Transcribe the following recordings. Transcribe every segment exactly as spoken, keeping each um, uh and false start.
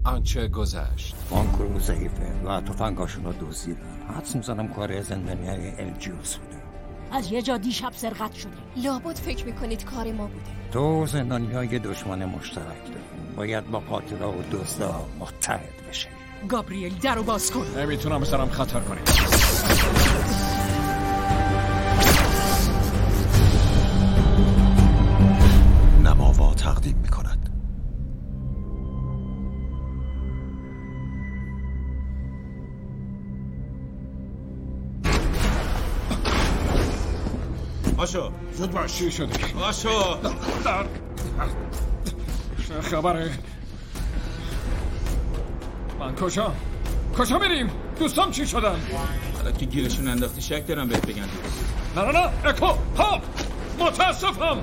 آنچه گذشت. بانکرو ضعیفه و تفنگاشون رو دزدیدن. حدس میزنم کار زندانیای الجیوس بوده. از یه جا دیشب سرقت شده. لابد فکر میکنید کار ما بوده. تو زندانیای دشمن مشترک داریم. باید با قاتلا و دزدا متحد بشه. گابریل درو باز کن. نمیتونم بذارم خطر کنیم. نماوا تقدیم میکند. باشو زود باش. چی شده؟ باشو در چه خبره؟ من کجا؟ کجا میریم؟ دوستام چی شدن؟ حالا که گیرشون انداختی شک دارم بهت بگن. نه نه نه اکو ها متاسفم.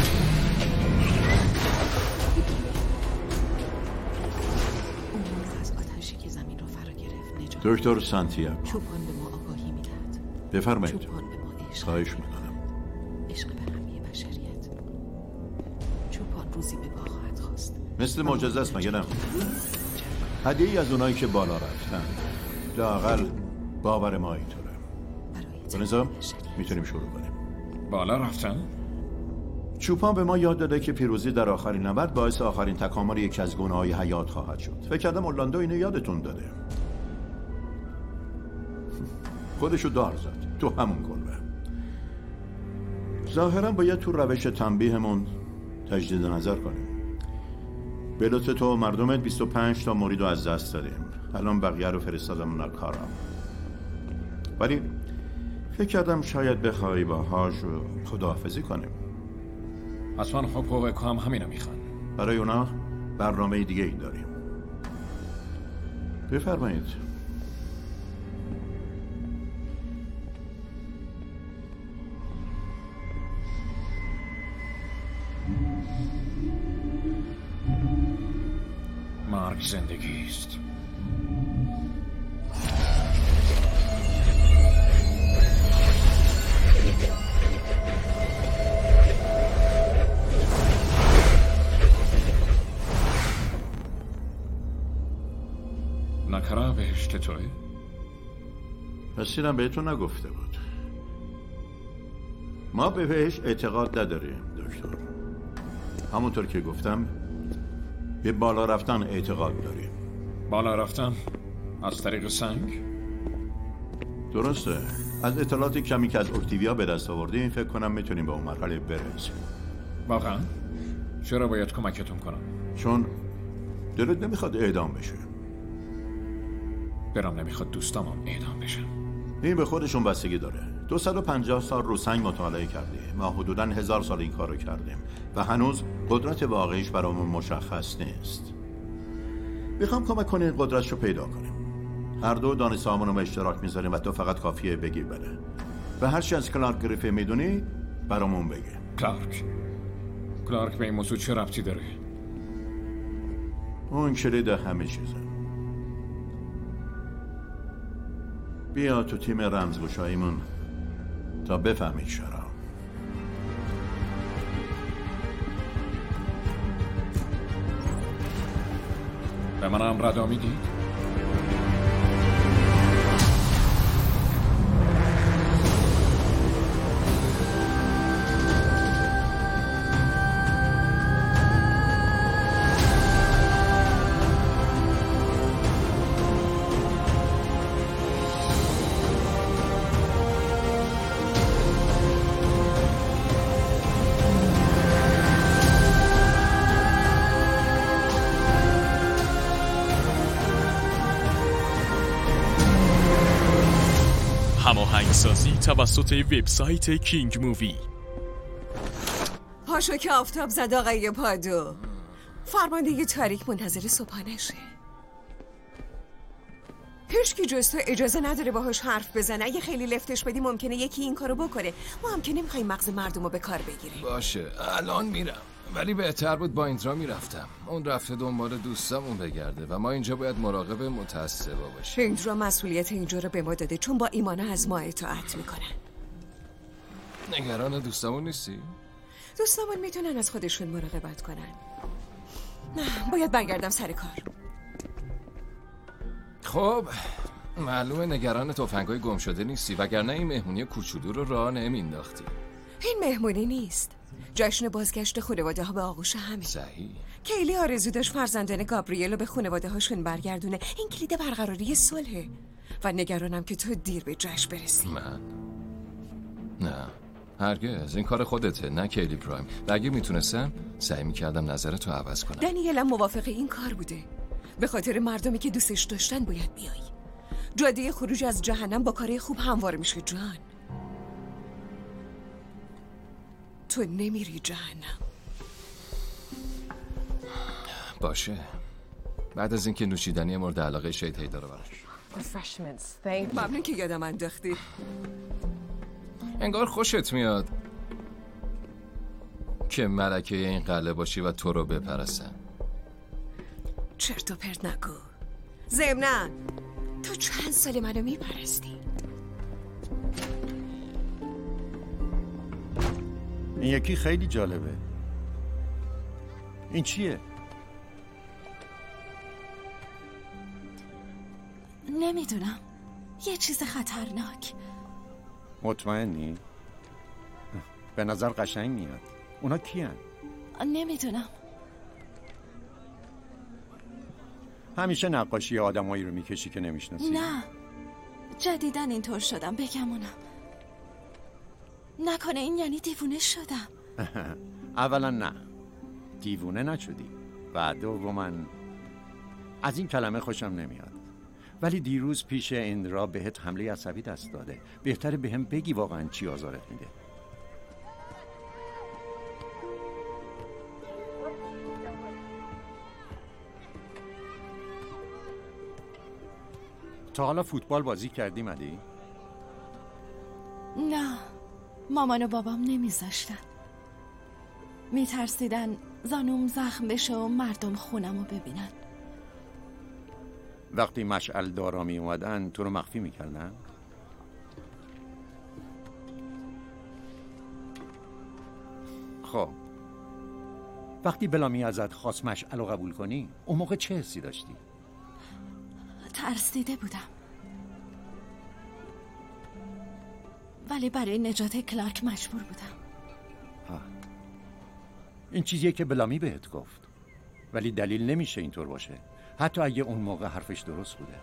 دکتر سانتیاگو چوپان به ما آگاهی میدهد. بفرمایید. چوپان به ما عشق خواهش میکنم. عشق به همه بشریت. چوپان روزی به پا خواهد خواست. مثل معجزه است مگه نه؟ هدیه‌ای از اونایی که بالا رفتن. لااقل باور ما اینطوره. به نظام میتونیم شروع کنیم. بالا رفتن؟ چوپان به ما یاد داده که پیروزی در آخرین نبرد باعث آخرین تکامل یکی از گونه‌های حیات خواهد شد. فکر کردم اورلاندو اینو یادتون داده. خودشو دار زد تو همون کلبه. ظاهرا باید تو روش تنبیهمون تجدید نظر کنیم. به لطف تو مردمت بیست و پنج تا مرید رو از دست دادیم. الان بقیه رو فرستادم اونا کارم. ولی فکر کردم شاید بخوای با هاش رو خداحافظی کنیم. اصلا خب حقوق هم همینو میخوان. برای اونا برنامه دیگه ای داریم. بفرمایید. مرگ زندگی است. نکره بهشت توی؟ پس اینم بهتون نگفته بود. ما به بهشت اعتقاد نداریم دکتر. همونطور که گفتم به بالا رفتن اعتقاد داریم. بالا رفتن؟ از طریق سنگ؟ درسته. از اطلاعات کمی که از اکتیویا به دست آوردیم فکر کنم میتونیم به اون مرحله برسیم. واقعا؟ چرا باید کمکتون کنم؟ چون دلت نمیخواد اعدام بشه. برام نمیخواد دوستامم اعدام بشن. این به خودشون بستگی داره. دویست و پنجاه سال رو سنگ مطالعه کردیم. ما حدوداً هزار سال این کارو کردیم و هنوز قدرت واقعیش برامون مشخص نیست. میخوام کمک کنین قدرتشو پیدا کنیم. هر دو دانش‌آمون رو به اشتراک میذاریم و تو فقط کافیه بگی بده. و هر چی از کلارک گریفی میدونی برامون بگی. کلارک؟ کلارک به این موضوع چه ربطی داره؟ اون کلید همه چیزه. بیا تو تیم رمزگشاییمون تا بفهمی چرا. به منم ردا میدید؟ هماهنگسازی توسط وبسایت کینگ مووی. پاشو که آفتاب زد آقای پادو. فرمانده تاریک منتظر صبحانشه. هیچکی جز تو اجازه نداره باهاش حرف بزنه. اگه خیلی لفتش بدی ممکنه یکی این کارو بکنه. ما هم که نمیخوایم مغز مردم رو به کار بگیریم. باشه الان میرم، ولی بهتر بود با اینترا میرفتم. اون رفته دنبال دوستامون بگرده و ما اینجا باید مراقب متعصبا باشیم. اینترا مسئولیت اینجا رو به ما داده چون با ایمانه از ما اطاعت میکنن. نگران دوستامون نیستی؟ دوستامون میتونن از خودشون مراقبت کنن. نه باید برگردم سر کار. خب معلومه نگران تفنگای گم شده نیستی، وگرنه این مهمونی کوچولو رو راه نمینداختی. این مهمونی نیست، جشن بازگشت خانواده ها به آغوش همه. صحیح. کیلی آرزو داشت فرزندان گابریل رو به خانواده هاشون برگردونه. این کلید برقراری صلحه و نگرانم که تو دیر به جشن برسی. من؟ نه هرگز، این کار خودته نه کیلی پرایم. و اگه میتونستم سعی میکردم نظرتو عوض کنم. دنیل هم موافق این کار بوده. به خاطر مردمی که دوستش داشتن باید بیای. جاده خروج از جهنم با کار خوب هموار میشه جان. تو نمیری جهنم. باشه. بعد از اینکه نوشیدنی مورد علاقه شید هی داره براش. ممنون که یادم انداختی. انگار خوشت میاد که ملکه این قلعه باشی و تو رو بپرستن. چرت و پرت نگو. ضمناً تو چند سال منو میپرستی؟ این یکی خیلی جالبه. این چیه؟ نمیدونم، یه چیز خطرناک. مطمئنی؟ به نظر قشنگ میاد. اونا کیان؟ نمیدونم. همیشه نقاشی آدمایی رو میکشی که نمیشناسی؟ نه، جدیدن اینطور شدم بگمونم. نکنه این یعنی دیوونه شدم. اولا نه، دیوونه نشدی. و دوما از این کلمه خوشم نمیاد. ولی دیروز پیش اندرا بهت حمله عصبی دست داده. بهتره بهم بگی واقعا چی آزارت میده. تا حالا فوتبال بازی کردی مدی؟ نه، مامان و بابام نمیذاشتن. میترسیدن زانوم زخم بشه و مردم خونم رو ببینن. وقتی مشعل دارا می اومدن تو رو مخفی میکردن؟ خب وقتی بلامی ازت خواست مشعل رو قبول کنی اون موقع چه حسی داشتی؟ ترسیده بودم، ولی برای نجات کلارک مجبور بودم. ها. این چیزیه که بلامی بهت گفت، ولی دلیل نمیشه اینطور باشه، حتی اگه اون موقع حرفش درست بوده.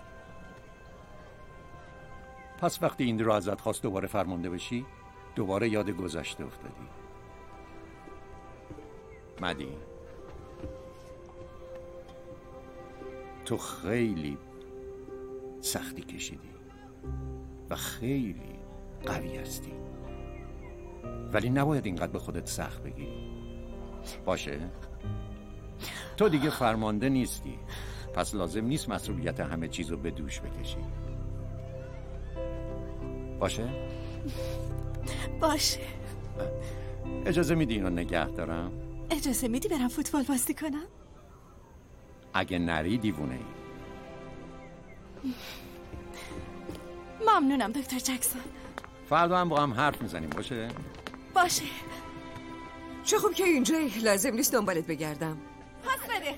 پس وقتی این رو ازت خواست دوباره فرمانده بشی دوباره یاد گذشته افتادی. مدی تو خیلی سختی کشیدی و خیلی قوی هستی، ولی نباید اینقدر به خودت سخت بگیری. باشه؟ تو دیگه فرمانده نیستی، پس لازم نیست مسئولیت همه چیزو به دوش بکشی. باشه؟ باشه. اجازه میدی اینو نگه دارم؟ اجازه میدی برم فوتبال بازی کنم؟ اگه نری دیوونه ای. ممنونم دکتر جکسون. فردا هم با هم حرف میزنیم. باشه؟ باشه. چه خوب که اینجایی، لازم نیست دنبالت بگردم. پاس بده.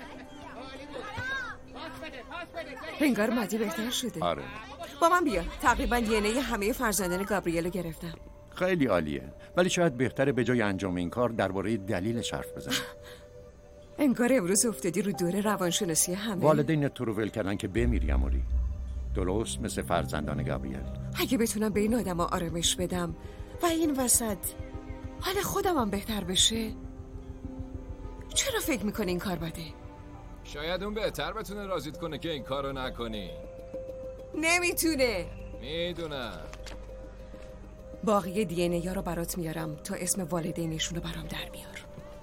انگار مدی بهتر شده. آره. با من بیا. تقریبا دی ان ای همه فرزندان گابریل رو گرفتم. خیلی عالیه، ولی شاید بهتره به جای انجام این کار درباره دلیلش حرف بزنیم. انگار امروز افتادی رو دور روانشناسی همه. والدین تو رو ول کردن که بمیری اموری، درست مثل فرزندان گابریل. اگه بتونم به این آدم آرامش بدم و این وسط حال خودم هم بهتر بشه، چرا فکر میکنی این کار بده؟ شاید اون بهتر بتونه راضیت کنه که این کارو نکنی. نمیتونه. میدونم. باقی دی ان ای رو برات میارم تا اسم والدینشون رو برام در بیار.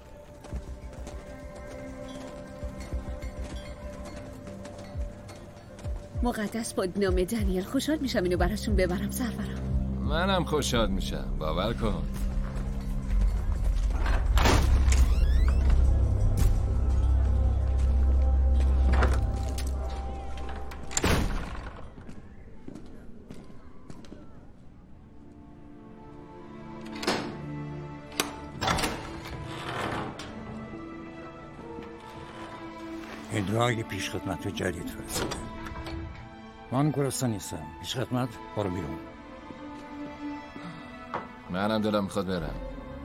مقدس با نام دنیل خوشحال میشم اینو براشون ببرم سرورم. منم خوشحال میشم، باور کن. ادرای پیش خدمت جدید فرستاده. من گرسنه نیستم. هیچ خدمت، برو بیرون. منم دلم میخواد برم.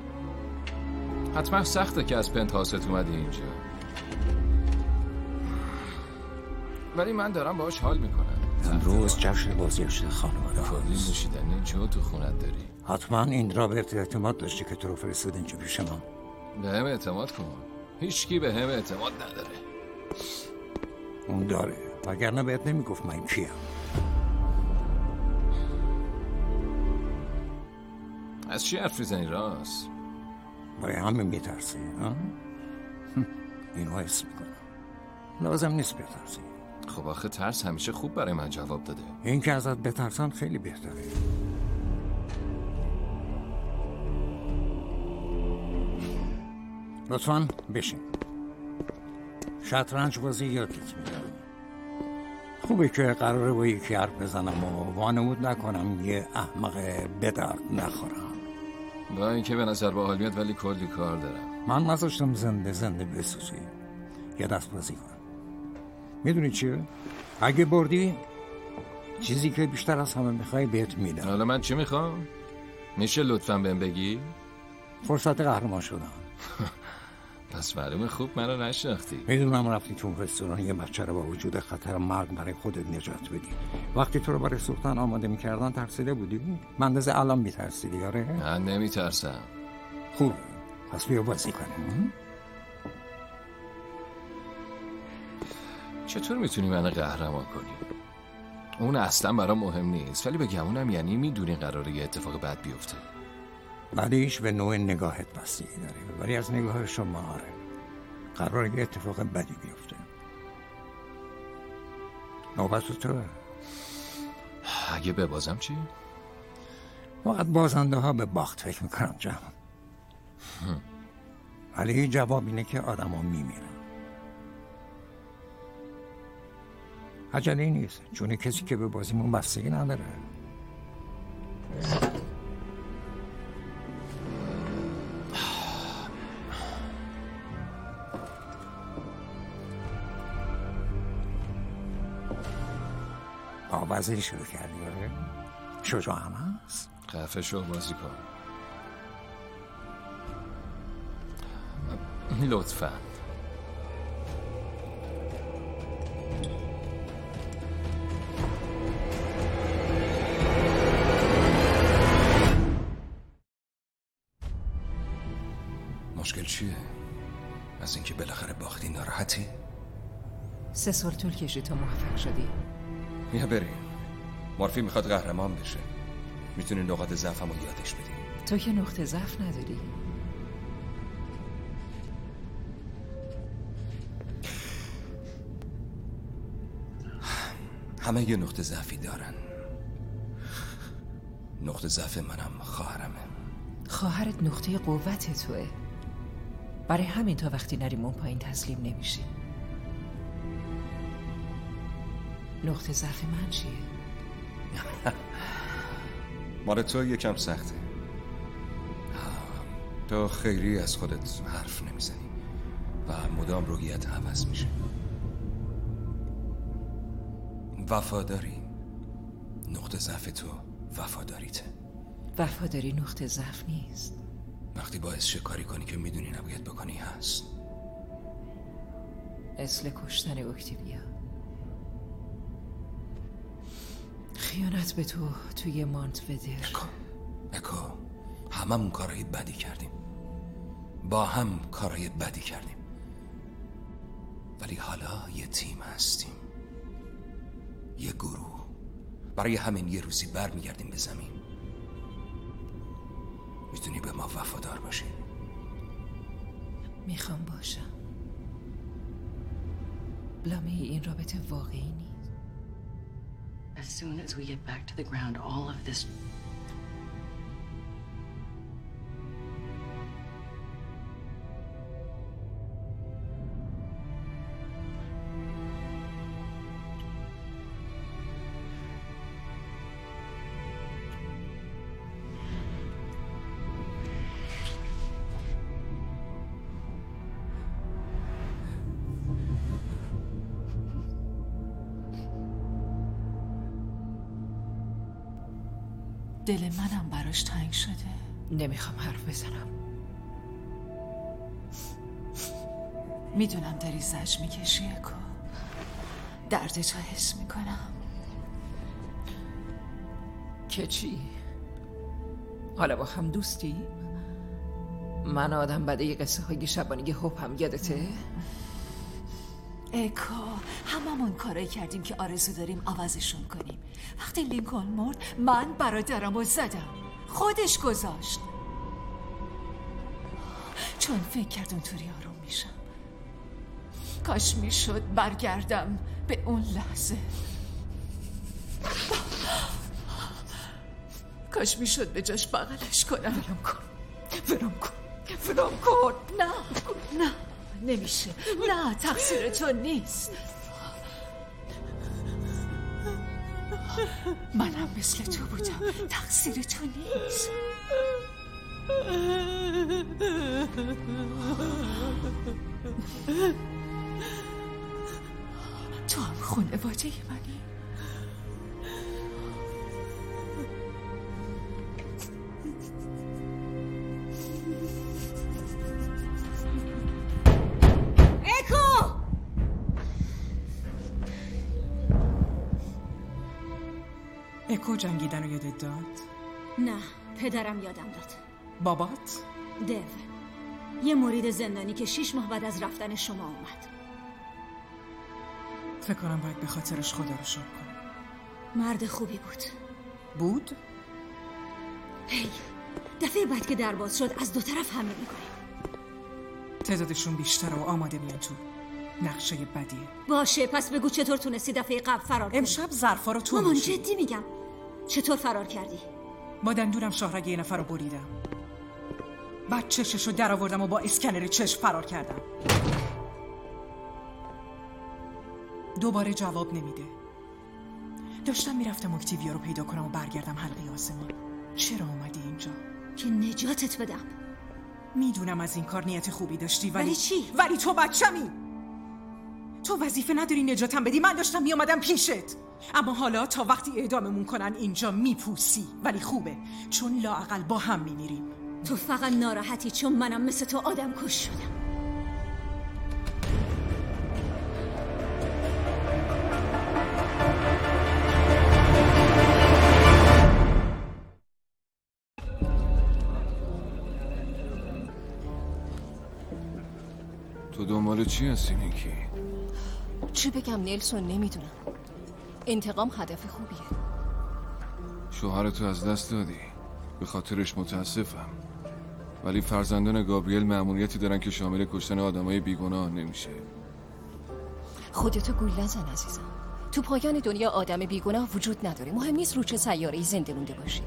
حتما سخته که از پنت هاست اومدی اینجا، ولی من دارم باهاش حال میکنم. امروز جشن بازگشت خانواده کلی نوشیدنی جو تو خونت داری. حتما این رابرت اعتماد داشتی که تو رو فرستاد اینجا پیش من. به هم اعتماد کن. هیچکی به هم اعتماد نداره. اون داره، وگرنه بهت نمیگفت من کیم. از چی حرف میزنی راست؟ برای همین میترسی ها؟ اینو حس میکنم. لازم نیست بترسی. خب آخه ترس همیشه خوب برای من جواب داده. این که ازت بترسن خیلی بهتره. لطفاً بشین. شطرنج بازی یادت میدم. خوبه که قراره با یکی حرف بزنم و وانمود نکنم یه احمق بدرد نخورم. با اینکه به نظر باحال میاد ولی کلی کار دارم. من نذاشتم زنده زنده بسوزی. یه دست بازی کن. میدونی چیه؟ اگه بردی چیزی که بیشتر از همه میخوای بهت میدم. حالا من چی میخوام؟ میشه لطفاً بهم بگی؟ فرصت قهرمان شدم. پس معلومه خوب منو نشناختی. میدونم رفتی تو رستوران یه بچه رو با وجود خطر مرگ برای خودت نجات بدی. وقتی تو رو برای سوختن آماده میکردن ترسیده بودی؟ من اندازه الان میترسیدی آره؟ من نمیترسم. خوب، پس بیا بازی کنیم. چطور میتونی منو قهرمان کنی؟ اون اصلا برام مهم نیست، ولی بگمونم یعنی میدونی قراره یه اتفاق بد بیفته. بعدیش به نوع نگاهت بستگی داره، ولی از نگاه شما آره قراره یه اتفاق بدی بیفته. نوبت توه. اگه ببازم چی؟ فقط بازنده ها به باخت فکر میکنم جمع. ولی جواب اینه که آدم ها میمیرن. عجله نیست، چون کسی که به بازیمون بستگی نداره. آوازی شروع کردی آره؟ شجاعم هست؟ خفه شو بازی کن لطفاً. مشکل چیه؟ از اینکه بالاخره باختی ناراحتی؟ سه سال طول کشید تا موفق شدی. بیا بریم. مورفی میخواد قهرمان بشه. میتونی نقاط ضعفمو یادش بدی. تو که نقطه ضعف نداری. همه یه نقطه ضعفی دارن. نقطه ضعف منم خواهرمه. خواهرت نقطه قوت توه. برای همین تا وقتی نریم اون پایین تسلیم نمیشی. نقطه ضعف من چیه؟ مال تو یکم سخته. تو خیلی از خودت حرف نمیزنی و مدام رویت عوض میشه. وفاداری نقطه ضعف تو. وفاداریته. وفاداری نقطه ضعف نیست. وقتی باعث شکاری کنی که میدونی نباید بکنی هست. مثل کشتن اکتیویا. خیانت به تو توی مانت ودر. اکو اکو هممون کارهای بدی کردیم. با هم کارهای بدی کردیم. ولی حالا یه تیم هستیم. یه گروه. برای همین یه روزی بر میگردیم به زمین. میتونی به ما وفادار باشی؟ میخوام باشم. لامه این رابطه واقعی نیست. As soon as we get back to the ground, all of this... دل منم براش تنگ شده. نمیخوام حرف بزنم. میدونم داری زج میکشی اکو. دردتو حس میکنم. که چی؟ حالا با هم دوستی؟ من آدم بده یه قصه های شبانگی هپ هم یادته؟ اکو هممون کارایی کردیم که آرزو داریم عوضشون کنیم. وقتی لینکلن مرد من برادرمو زدم، خودش گذاشت، چون فکر کرد اونطوری آروم میشم. کاش میشد برگردم به اون لحظه. کاش میشد به جاش بغلش کنم. ولم کن ولم کن ولم کن. نه نه نمیشه. نه تقصیر تو نیست. منم مثل تو بودم. تقصیر تو نیست. تو هم خانواده منی. اکو جنگیدن رو یادت داد؟ نه، پدرم یادم داد. بابات؟ دیو، یه مرید زندانی که شیش ماه بعد از رفتن شما اومد. فکر کنم باید به خاطرش خدا رو شکر کنم. مرد خوبی بود. بود؟ هی، دفعه بعد که در باز شد از دو طرف حمله میکنیم. تعدادشون بیشتر و آماده میان تو. نقشه بدیه. باشه، پس بگو چطور تونستی دفعه قبل فرار کنی؟ امشب ظرفا رو تو مامان میشی. جدی میگم. چطور فرار کردی؟ با دندونم شاهرگ یه نفر رو بریدم. بعد چششو در آوردم و با اسکنر چشم فرار کردم. دوباره جواب نمیده. داشتم میرفتم اکتیویا رو پیدا کنم و برگردم حلقه آسمان. چرا اومدی اینجا؟ که نجاتت بدم. میدونم از این کار نیت خوبی داشتی ولی ولی چی؟ ولی تو بچمی. تو وظیفه نداری نجاتم بدی. من داشتم میامدم پیشت. اما حالا تا وقتی اعداممون کنن اینجا میپوسی. ولی خوبه چون لااقل با هم میمیریم. تو فقط ناراحتی چون منم مثل تو آدم کش شدم. تو دنبال چی هستی نیکی؟ چی بگم نلسون، نمیدونم. انتقام هدف خوبیه. شوهرتو از دست دادی، به خاطرش متاسفم، ولی فرزندان گابریل مأموریتی دارن که شامل کشتن آدمای بیگناه نمیشه. خودتو گول نزن عزیزم. تو پایان دنیا آدم بیگناه وجود نداره. مهم نیست رو چه سیاره‌ای زنده مونده باشی.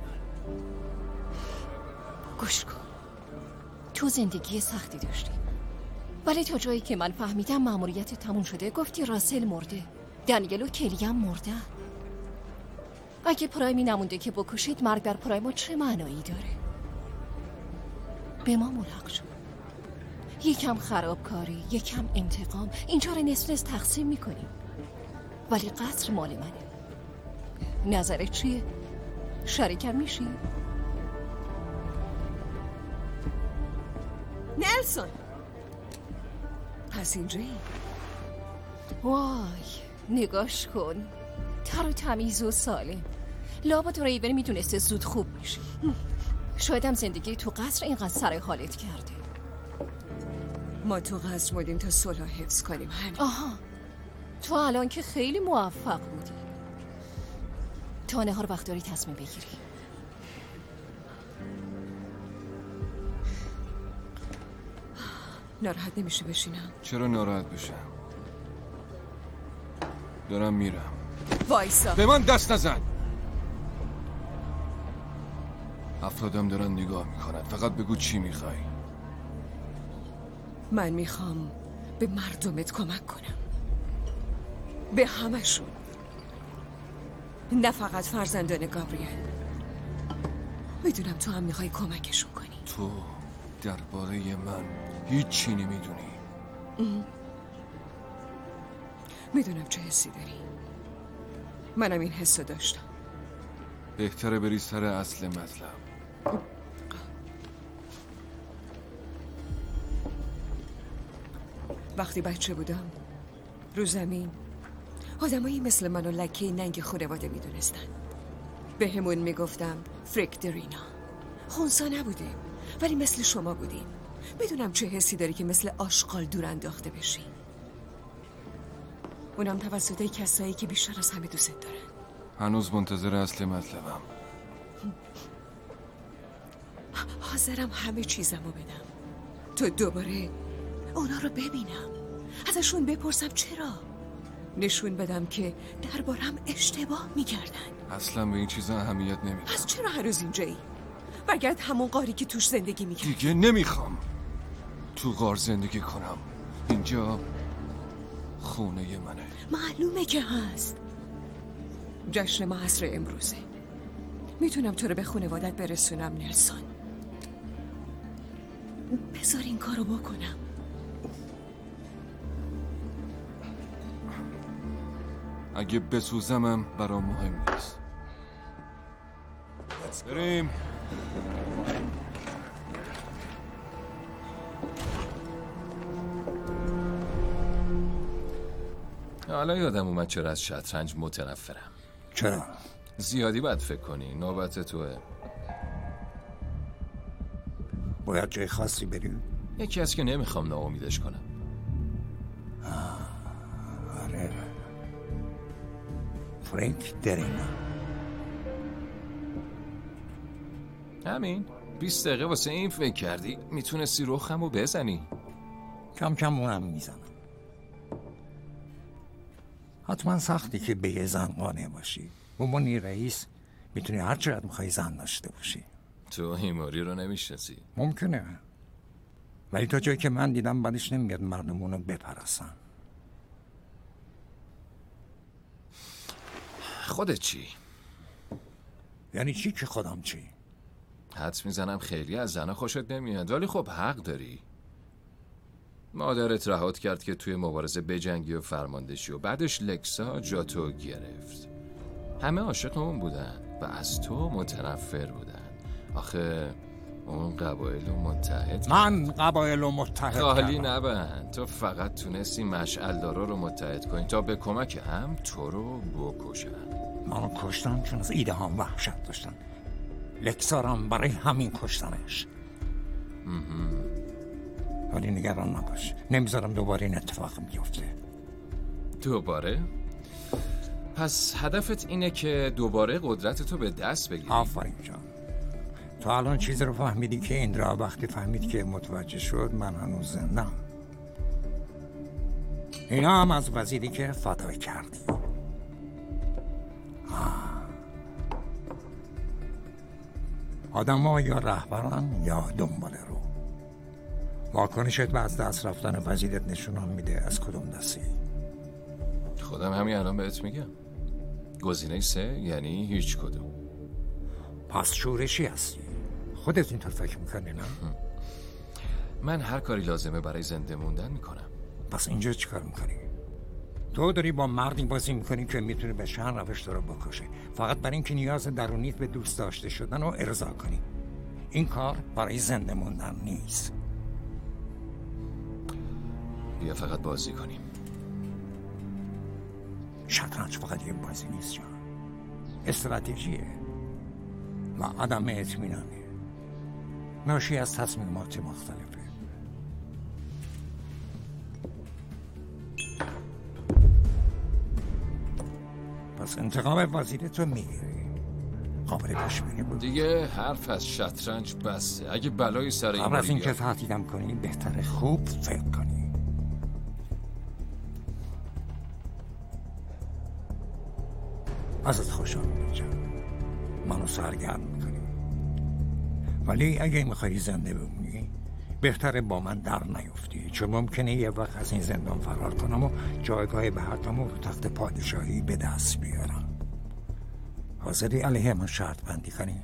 گوش کن، تو زندگی سختی داشتی، ولی تا جایی که من فهمیدم مأموریت تموم شده. گفتی راسل مرده، دنیل و کلی هم مرده. اگه پرایمی نمونده که بکشید، مرگ بر پرایما چه معنایی داره؟ به ما ملحق شد. یکم خرابکاری، یکم انتقام، اینجا رو نصف نصف تقسیم میکنیم، ولی قصر مال منه. نظرت چیه؟ شریکم میشی؟ نلسون، پس اینجایی؟ وای، نگاش کن، تر و تمیز و سالم. لابد ریون میدونسته زود خوب میشی. شاید هم زندگی تو قصر اینقدر سر حالت کرده. ما تو قصر بودیم تا صلح حفظ کنیم. همین. آها، تو الان که خیلی موفق بودی. تا نهار وقت داری تصمیم بگیری. ناراحت نمیشه بشینم؟ چرا ناراحت بشم؟ دارم میرم. وایسا، به من دست نزن. افرادم دارن نگاه میکنن. فقط بگو چی میخوای. من میخوام به مردمت کمک کنم، به همشون، نه فقط فرزندان گابریل. میدونم تو هم میخوای کمکشون کنی. تو درباره من هیچی نمیدونی. میدونم چه حسی داری. منم این حسو داشتم. بهتره بری سر اصل مطلب. وقتی بچه بودم رو زمین آدمایی مثل من و لکه ننگ خانواده میدونستن. به همون میگفتم فریک درینا. خونسا نبودیم ولی مثل شما بودیم. میدونم چه حسی داری که مثل آشغال دور انداخته بشی، اونم توسط کسایی که بیشتر از همه دوست دارن. هنوز منتظر اصل مطلبم. حاضرم همه چیزمو بدم تو دوباره اونا رو ببینم، ازشون بپرسم چرا، نشون بدم که دربارم اشتباه میکردن. اصلا به این چیزا اهمیت نمیدم. پس چرا هنوز اینجایی؟ برگرد همون غاری که توش زندگی میکردی. دیگه نمیخوام تو غار زندگی کنم. اینجا خونه منه. معلومه که هست. جشن ما عصر امروزه. میتونم تو رو به خانوادت برسونم نلسون. بذار این کارو بکنم. اگه بسوزمم برام مهم نیست. بریم. حالا یادم اومد چرا از شطرنج متنفرم. چرا؟ زیادی باید فکر کنی. نوبت توه. باید جای خاصی بریم؟ یکی از که نمیخوام ناامیدش کنم. آره فرانک درینا. همین بیست دقیقه واسه این فکر کردی میتونستی رخمو بزنی. کم کم اونم میزنم. حتما سختی که به یه زن قانع باشی. بمونی رئیس میتونی هر چقدر میخوای زن داشته باشی. تو هیموری رو نمیشناسی. ممکنه ولی تا جایی که من دیدم بعدش نمیاد مردم اونو بپرستن. خودت چی؟ یعنی چی که خودم چی؟ حدس میزنم خیلی از زنها خوشت نمیاد ولی خب حق داری. مادرت رهات کرد که توی مبارزه بجنگی و فرماندهشی و بعدش لکسا جاتو گرفت. همه عاشق اون بودن و از تو متنفر بودن. آخه اون قبایل رو متحد من قبایل رو متحد خالی نبند. تو فقط تونستی مشعلدارا رو متحد کنی تا به کمک هم تو رو بکشن. منو کشتن چون از ایده هم وحشت داشتن. لکسارم برای همین کشتنش. ولی نگران نباش، نمیذارم دوباره این اتفاق بیفته. دوباره؟ پس هدفت اینه که دوباره قدرت تو به دست بگیری؟ آفرین جان. تو الان چیزی رو فهمیدی که این را وقتی فهمید که متوجه شد من هنوز زندم. اینا هم از وزیری که فدای کردی. آدم ها یا رهبرن یا دنبال رو. واکنشت به از دست رفتن وزیرت نشونم میده از کدوم دستی. خودم همین الان بهت میگم. گزینه سه یعنی هیچ کدوم. پس شورشی هستی. خودت اینطور فکر میکنی نه؟ من هر کاری لازمه برای زنده موندن میکنم. پس اینجا چی کار میکنی؟ تو داری با مردی بازی میکنی که میتونه به شهر روش رو بکشه فقط برای اینکه نیاز درونیت به دوست داشته شدن رو ارضا کنی. این کار برای زنده موندن نیست. بیا فقط بازی کنیم. شطرنج فقط یه بازی نیست جان. استراتژیه و عدم اطمینانه. ناشی از تصمیمات مختلفه. پس انتقام وزیرت رو میگیری. قابل پیش بینی بود. دیگه حرف از شطرنج بسه. اگه بلای سر این قبل از این که تهدیدم کنی بهتره خوب فکر کنی. ازت خوشحال میشم. منو سرگرم میکنی. ولی اگه میخوای زنده بمونی بهتره با من در نیفتی، چون ممکنه یه وقت از این زندان فرار کنم و جایگاه به حتمو رو تخت پادشاهی به دست بیارم. حاضری علیه من شرط بندی کنی؟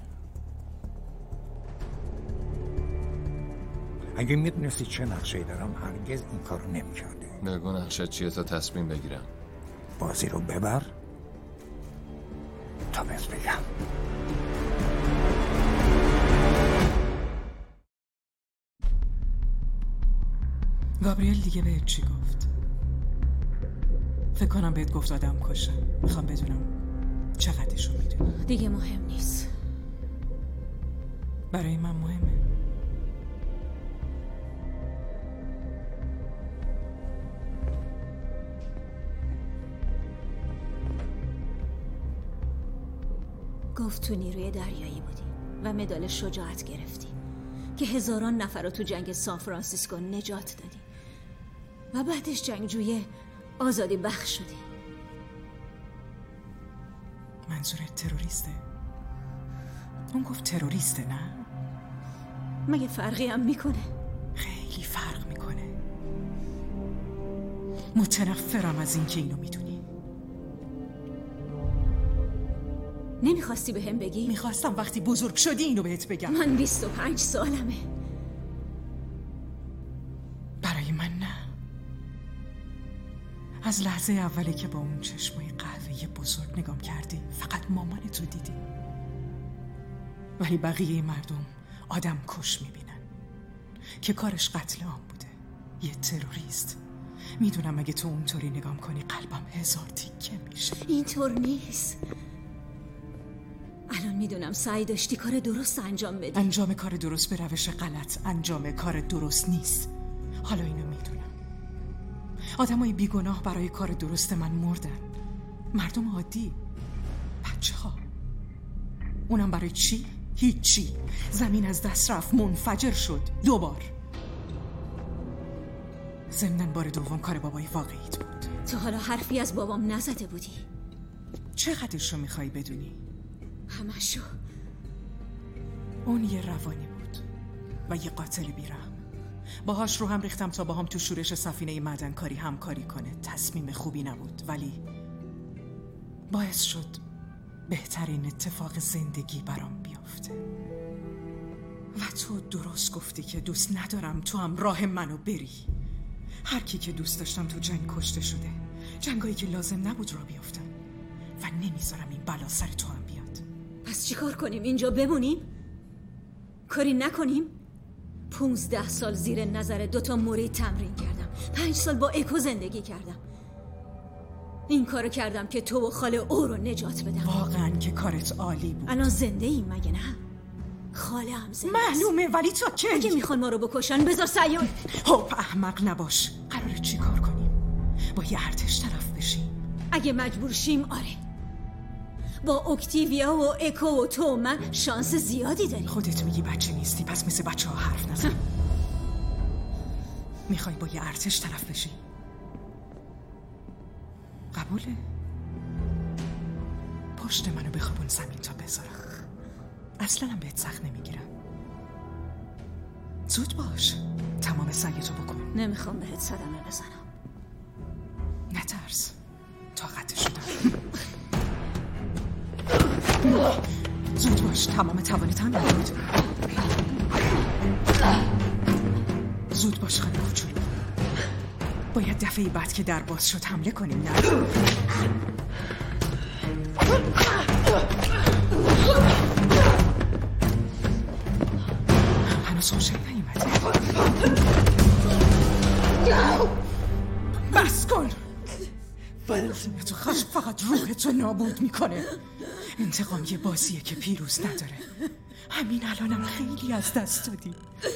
اگه میدونستی چه نقشه‌ای دارم هرگز این کارو نمی‌کردی. بگو نقشه چیه تا تصمیم بگیرم. بازی رو ببر تا بهت بگم. گابریل دیگه بهت چی گفت؟ فکر کنم بهت گفت آدم کشه. میخوام بدونم چقدرشو میدونی. دیگه مهم نیست. برای من مهمه. گفت تو نیروی دریایی بودی و مدال شجاعت گرفتی که هزاران نفر رو تو جنگ سان فرانسیسکو نجات دادی و بعدش جنگجوی آزادی بخش شدی. منظورت تروریسته؟ اون گفت تروریسته نه؟ مگه فرقی هم میکنه؟ خیلی فرق میکنه. متنفرم از این که اینو میدونی. نمیخواستی به هم بگی؟ میخواستم وقتی بزرگ شدی اینو بهت بگم. من بیست و پنج سالمه. برای من نه. از لحظه اولی که با اون چشمای قهوه‌ای بزرگ نگام کردی فقط مامانتو دیدی. ولی بقیه مردم آدم کش میبینن که کارش قتل عام بوده. یه تروریست. میدونم اگه تو اونطوری نگام کنی قلبم هزار تیکه میشه. اینطور نیست. الان میدونم سعی داشتی کار درست انجام بدی. انجام کار درست به روش غلط انجام کار درست نیست. حالا اینو میدونم. آدمای بیگناه برای کار درست من مردن. مردم عادی، بچه ها. اونم برای چی؟ هیچی. زمین از دست رفت، منفجر شد دوبار. ضمناً بار دوم کار بابای واقعیت بود. تو حالا حرفی از بابام نزده بودی؟ چقدرشو میخوای بدونی؟ همشو. اون یه روانی بود و یه قاتل بیرحم. باهاش رو هم ریختم تا باهام تو شورش سفینه معدنکاری همکاری کنه. تصمیم خوبی نبود ولی باعث شد بهترین اتفاق زندگی برام بیافته. و تو درست گفتی که دوست ندارم تو هم راه منو بری. هر کی که دوست داشتم تو جنگ کشته شده. جنگایی که لازم نبود را بیافتن و نمیذارم این بلا سر تو هم بیاد. پس چی کار کنیم؟ اینجا بمونیم؟ کاری نکنیم؟ پونزده سال زیر نظر دوتا موری تمرین کردم. پنج سال با اکو زندگی کردم. این کارو کردم که تو و خاله او رو نجات بدم. واقعا که کارت عالی بود. الان زنده ایم مگه نه؟ خاله هم زنده معلومه ولی تو که اگه میخوان ما رو بکشن بذار سیار. هوپ احمق نباش. قراره چی کار کنیم؟ با یه ارتش طرف بشیم؟ اگه مجبور شیم آره. با اکتیویا و اکو و تو من شانس زیادی داریم. خودت میگی بچه نیستی پس مثل بچه ها حرف نزن. میخوای با یه ارتش طرف بشی؟ قبوله؟ پشت منو بخوابون زمین تا بذارم. اصلا هم بهت سخت نمیگیرم. زود باش. تمام سعیتو بکن. نمیخوام بهت صدمه بزنم. نترس. طاقتشو دارم. زود باش. تمام توانت هم نبود. زود باش خاله کوچولو. باید دفعه بعد که در باز شد حمله کنیم نه؟ هنوز خوشم نیومده. بس کن. تو خشم فقط روحتو نابود میکنه. انتقام یه بازیه که پیروز نداره. همین الانم خیلی از دست دادی.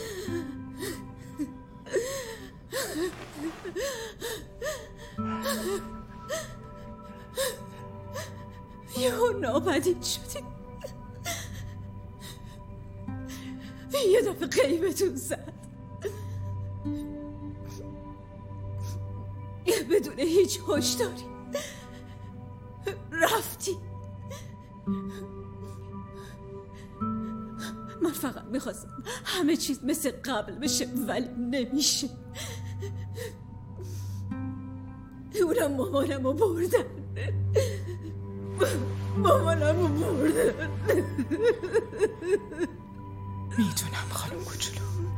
یهو ناپدید شدی. یه دفعه قیبتون زد. بدون هیچ هشداری رفتی. من فقط میخواستم همه چیز مثل قبل بشه ولی نمیشه. اونم مامانمو بردن. مامانمو بردن. میدونم خانم کوچولو.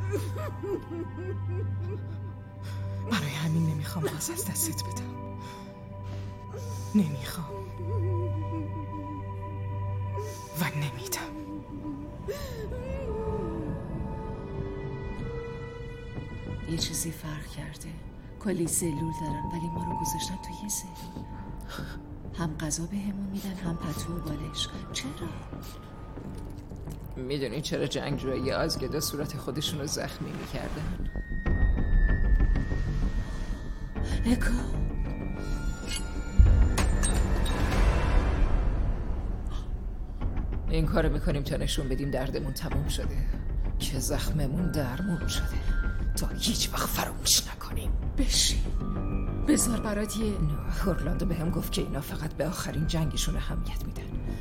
برای همین نمیخوام باز از دستت بدم. نمیخوام و نمیدم. یه چیزی فرق کرده. کلی سلول دارن ولی ما رو گذاشتن تو یه سلول. هم غذا بهمون میدن هم پتو و بالش. چرا؟ میدونی چرا جنگجوی آزگدا صورت خودشون رو زخمی میکردن؟ اکو این کارو میکنیم تا نشون بدیم دردمون تموم شده، که زخممون درمون شده، تا هیچ وقت فراموش نکنیم. بشین بذار برات یه نه، اورلاندو بهم گفت که اینا فقط به آخرین جنگشون اهمیت میدن.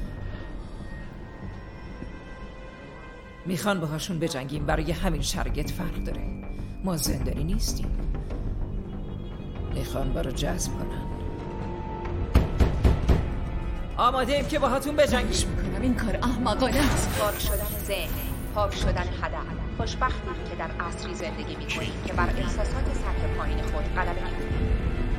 میخوان باهاشون بجنگیم، برای همین شرایط فرق داره. ما زندانی نیستیم. میخوان برا جذب کنن. آماده ایم که باهاتون بجنگیم. میکنم این کار احمقانه است. پاک شدن ذهن، پاک شدن هدف. خوشبختیم که در عصری زندگی میکنیم که بر احساسات سطح پایین خود غلبه میکنیم.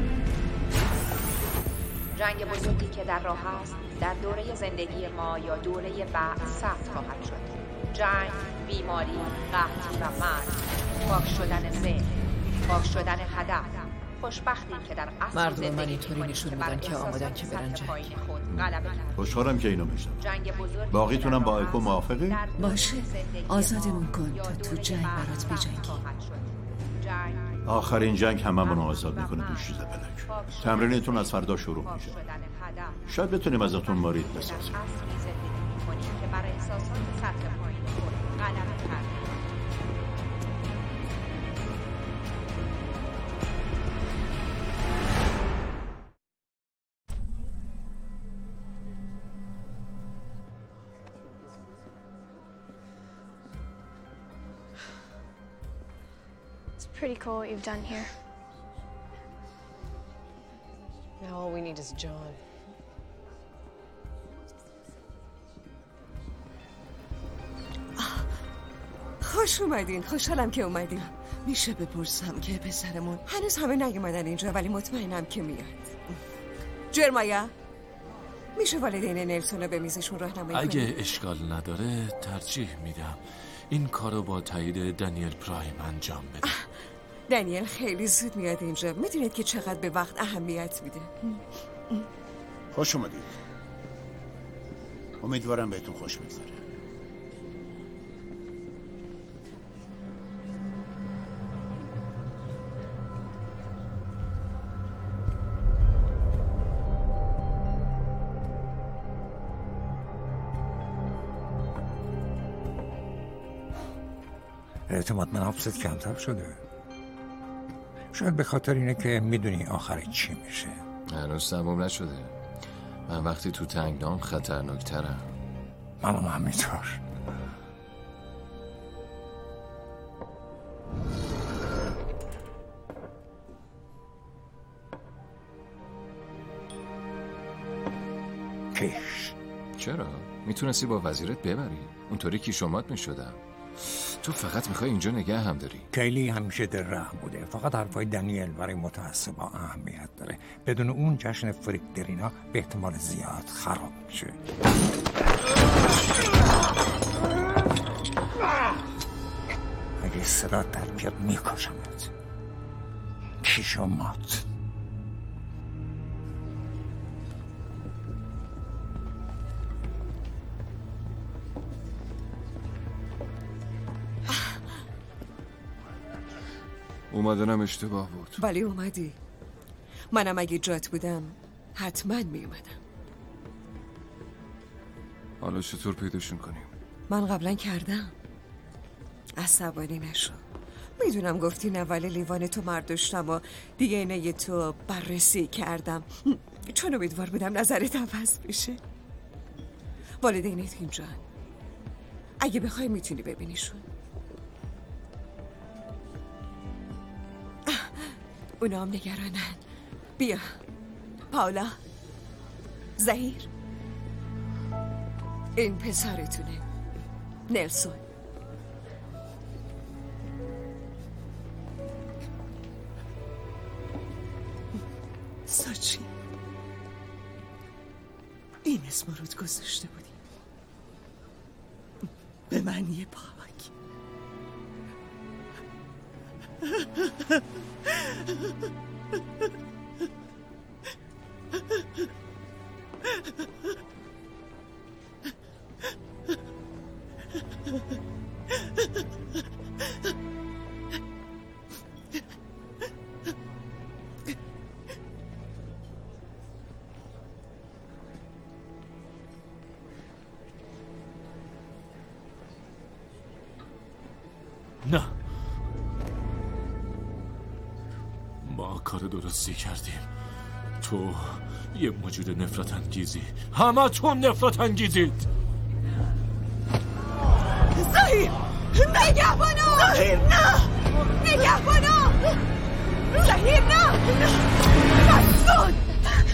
جنگ بزرگی که در راه است در دوره زندگی ما یا دوره بعد ثبت خواهد شد. جنگ، بیماری، قحطی و مرگ. پاک شدن ذهن، پاک شدن هدف. خوشبختیم که در عصر مردم زندگی من اینطوری می‌کنیم نشون که بر میدن که آمادن که برن احساسات جنگ. سطح پایین خود غلبه کنیم. خوشحالم که اینو میشنم. جنگ بزرگی باقیتونم با اکو موافقی؟ باشه آزادمون کن تا تو جنگ برات بجنگیم. آخرین جنگ هممون آزاد میکنه دوشیزه بلک. تمرینتون از فردا شروع میشه. شاید بتونیم ازتون مارید بسازیم. عصری زندگی می‌کنیم که بر احساسات سطح پایین خود غلبه کنیم. It's pretty cool what you've done here. Now all we need is John. خوش اومدین. خوشحالم که اومدین. میشه بپرسم که پسرمون هنوز همه نیومدن اینجا ولی مطمئنم که میاد. جرمایا میشه والدین نلسون رو به میزشون راهنمایی کنی؟ اگه اشکال نداره ترجیح میدم این کارو با تایید دنیل پرایم انجام بده. دنیل خیلی زود میاد اینجا. میدونید که چقدر به وقت اهمیت میده. خوش اومدید. امیدوارم بهتون خوش بگذره. اعتماد من حفظت کمتر شده. شاید به خاطر اینه که میدونی آخر چی میشه. هنوز تموم نشده. من وقتی تو تنگنام خطرناکترم. منم همینطور. کیش چرا؟ میتونستی با وزیرت ببری. اونطوری کیشومات میشدم. تو فقط میخوای اینجا نگه هم داری. کیلی همیشه در رحم بوده. فقط حرفای دنیل برای متعصبا اهمیت داره. بدون اون جشن فریک درینا به احتمال زیاد خراب میشه. اگه صدا در بیاد میکشمت. کیشومات. اومدنم اشتباه بود. ولی اومدی. منم اگه جات بودم حتما می اومدم. حالا چطور پیداشون کنیم؟ من قبلا کردم. عصبانی نشو. میدونم گفتی نه ولی لیوان تو مرداشتم و دیگه اینه تو بررسی کردم چون امیدوار بودم نظرت عوض بشه. والدینت اینجا. اگه بخوای میتونی ببینیشون. اونا هم نگرانن. بیا پاولا، زهیر، این پسرتونه نلسون. ساچی این اسم رود گذاشته بودی. به من یه پاک. نه، ما کار درستی کردیم. تو یه موجود نفرت انگیزی، همه تون نفرت انگیزید. زهیر نگهبانو! زهیر نه! نگهبانو! زهیر نه! بس کن!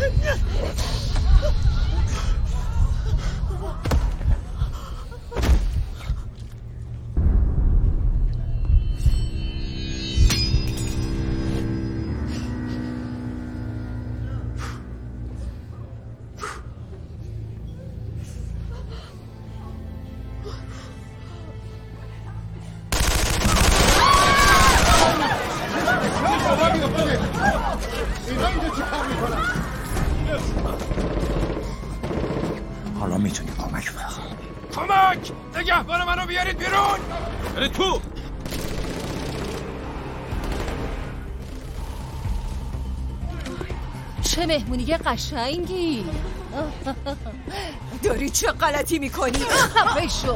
حالا میتونی کمک بخوام. کمک! نگهبان منو بیارید بیرون! بره تو! چه مهمونی قشنگی. داری چه غلطی میکنی؟ خفه شو.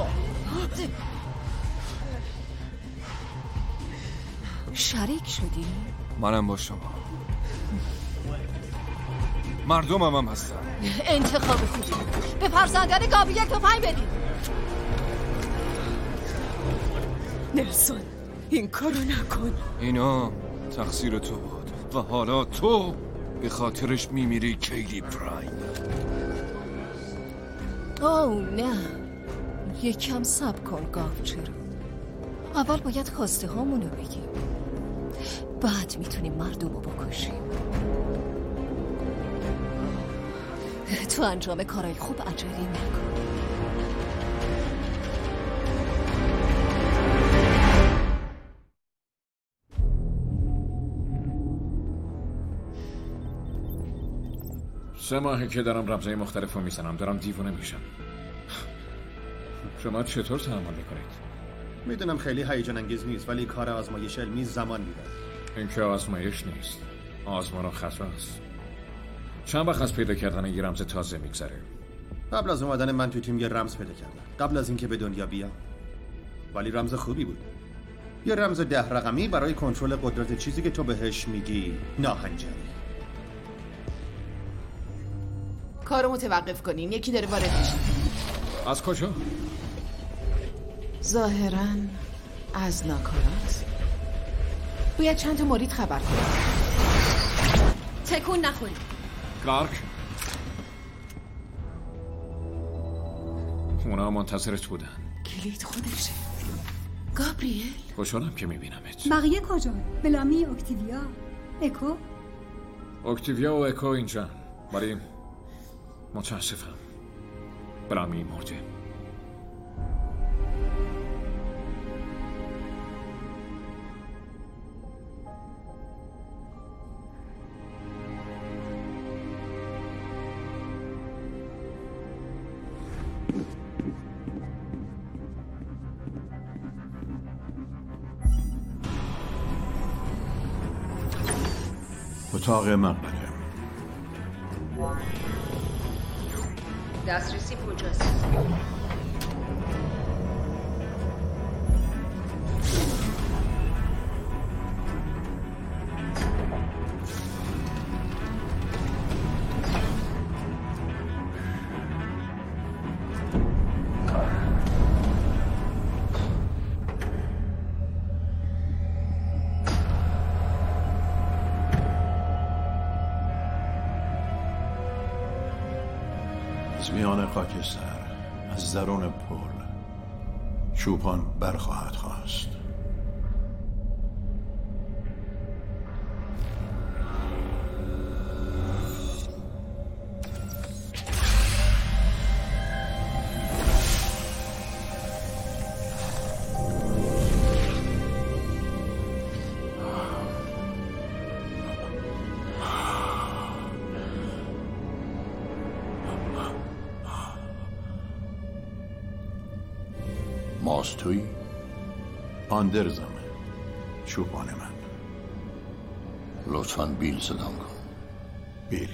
شریک شدی؟ منم با شما. مردمم هم هستم. انتخاب خوبی. به فرزندان گابریل تفنگ بدید. نلسون این کارو نکن. اینا تقصیر تو بود و حالا تو به خاطرش میمیری کیلی پرایم. اوه نه، یکم صبر کن گاوچرو. اول باید خواسته هامونو بگیم، بعد میتونیم مردمو بکشیم. تو انجام کارهای خوب عجله نکن. سه ماهه که دارم رمزهای مختلف رو میزنم، دارم دیوونه میشم. شما چطور تحمل میکنید؟ میدونم خیلی هیجان انگیز نیست، ولی کار آزمایش علمی زمان میبره. این که آزمایش نیست، آزمون و خطر است. چند وقت از پیدا کردن یه رمز تازه میگذره؟ قبل از اومدن من تو تیم یه رمز پیدا کردم، قبل از اینکه به دنیا بیام. ولی رمز خوبی بود. یه رمز ده رقمی برای کنترل قدرت چیزی که تو بهش میگی ناهنجاری. کارو متوقف کنین، یکی داره وارد میشه. از کجا؟ ظاهراً از ناکاراست. باید چند تا مورد خبر کنیم. تکون نخوری. کلارک، اونا منتظرت بودن. کلید خودشه. گابریل، خوشحالم که میبینمت. بقیه کجا؟ بلامی، اکتیویا، اکو؟ اکتیویا و اکو اینجا، ولی متاسفم برامی مرده. اتاق مقبره. دسترسی کجاست؟ از میان خاکستر، از درون پل چوپان برخواهد خواست. ماست توی؟ آندرزمه، چوپان من. لطفاً بیل صدام کن. بیل.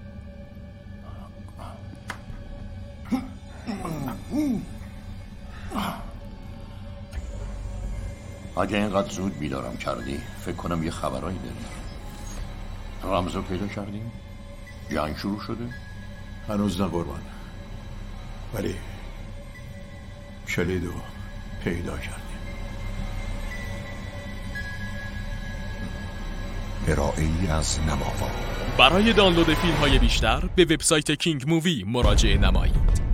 اگه اینقدر زود بیدارم کردی فکر کنم یه خبرایی داری. رمزو پیدا کردی؟ جنگ شروع شده؟ هنوز نه قربان، ولی کلیدو پیدا کردیم. ارائه‌ای از نماوا. برای دانلود فیلم های بیشتر به وبسایت کینگ مووی مراجعه نمایید.